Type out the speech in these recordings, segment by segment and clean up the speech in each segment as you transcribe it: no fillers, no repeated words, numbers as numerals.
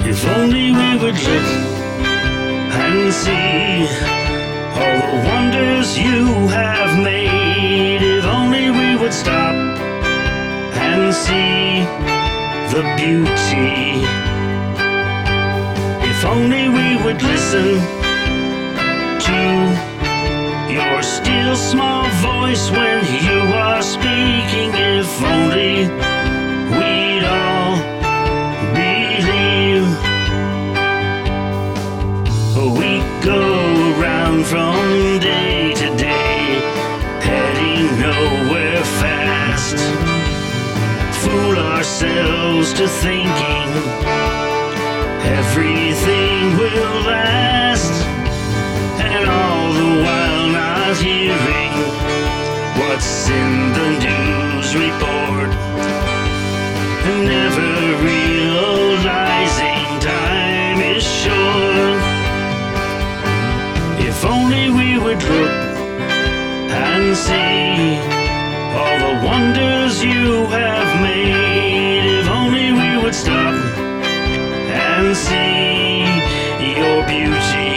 If only we would look and see all the wonders you have made. If only we would stop and see the beauty. If only we would listen to your still small voice when you are speaking. If only we'd all believe. We go around from day to day, heading nowhere fast. Fool ourselves to thinking everything will last, and all the while not hearing what's in the news report, and never realizing time is short. If only we would look and see all the wonders you have made. If only we would stop and see your beauty.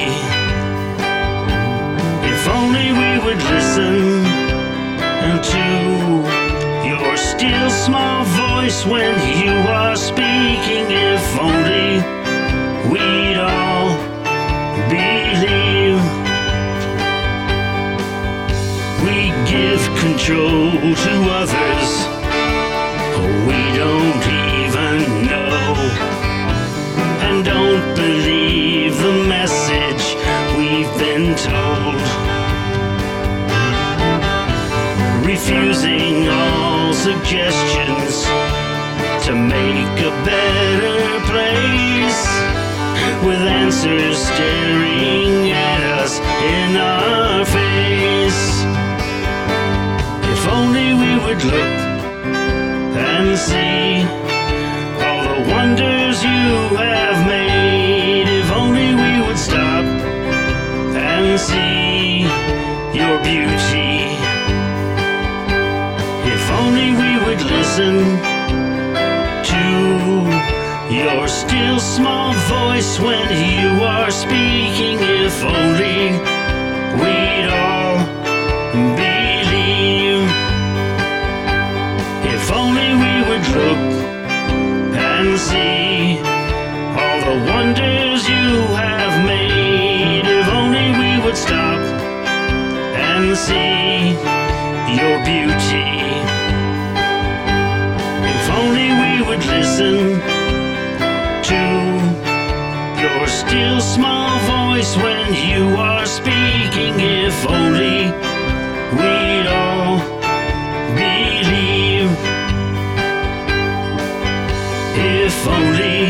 If only we would listen to your still small voice when you are speaking. If only we'd all believe. We give control to others we don't even know, and don't believe the message we've been told. Refusing all suggestions to make a better place, with answers staring at us in our face. If only we would look and see all the wonders you have made. If only we would stop and see your beauty. If only we would listen to your still small voice when you are speaking. If only we'd all believe. If only we would look and see all the wonders you have made. If only we would stop and see your beauty. If only we would listen to your still small voice when you are speaking. If only we'd all believe. If only